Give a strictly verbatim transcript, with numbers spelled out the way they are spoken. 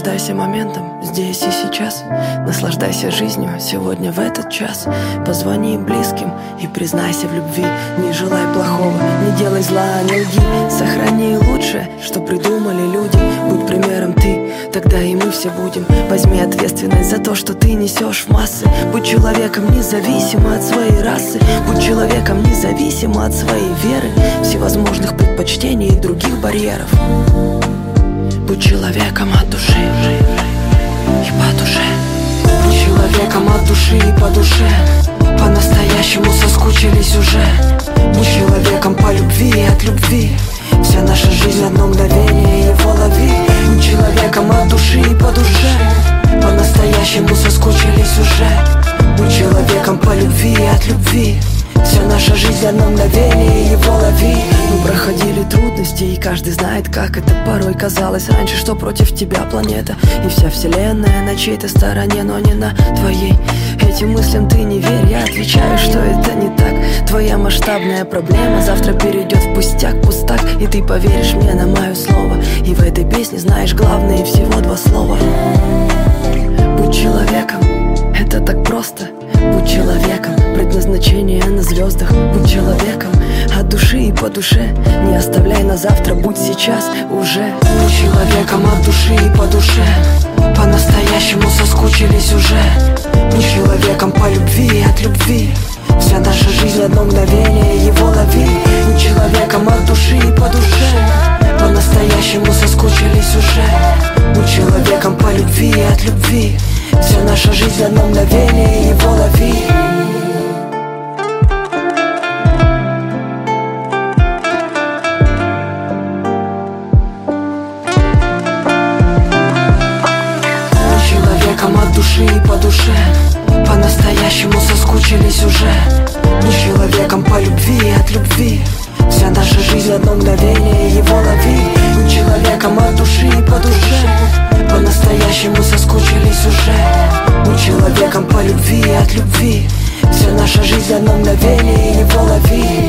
Наслаждайся моментом здесь и сейчас. Наслаждайся жизнью сегодня в этот час. Позвони близким и признайся в любви. Не желай плохого, не делай зла, не лги. Сохрани лучшее, что придумали люди. Будь примером ты, тогда и мы все будем. Возьми ответственность за то, что ты несешь в массы. Будь человеком независимо от своей расы. Будь человеком независимо от своей веры, всевозможных предпочтений и других барьеров. Будь человеком от души и по душе. Будь человеком от души и по душе. По-настоящему соскучились уже. Будь человеком по любви и от любви. Вся наша жизнь одно мгновение, его лови. Будь человеком от души и по душе. По-настоящему соскучились уже. Будь человеком по любви и от любви. Вся наша жизнь одно мгновение, его лови. Мы проходили трудности, и каждый знает, как это порой казалось раньше, что против тебя планета и вся вселенная на чьей-то стороне, но не на твоей. Этим мыслям ты не верь, я отвечаю, что это не так. Твоя масштабная проблема завтра перейдет в пустяк, пустак. И ты поверишь мне на мое слово. И в этой песне знаешь главное всего два слова. Будь человеком, это так просто. Будь человеком, предназначение на звездах. Будь человеком от души и по душе. Не оставляй на завтра, будь сейчас уже. Будь человеком от души и по душе. По-настоящему соскучились уже. Будь человеком по любви и от любви. Вся наша жизнь одно мгновение, его лови. Будь человеком от души и по душе. По-настоящему соскучились уже. Будь человеком по любви и от любви. Вся наша жизнь одно мгновение, его лови. Будь человеком от души и по душе. По-настоящему соскучились уже. Будь человеком по любви и от любви. Вся наша жизнь одно мгновение, его лови. Будь человеком от души и по душе. По-настоящему соскучились уже. Будь человеком по любви и от любви. Вся наша жизнь одно мгновение, его лови.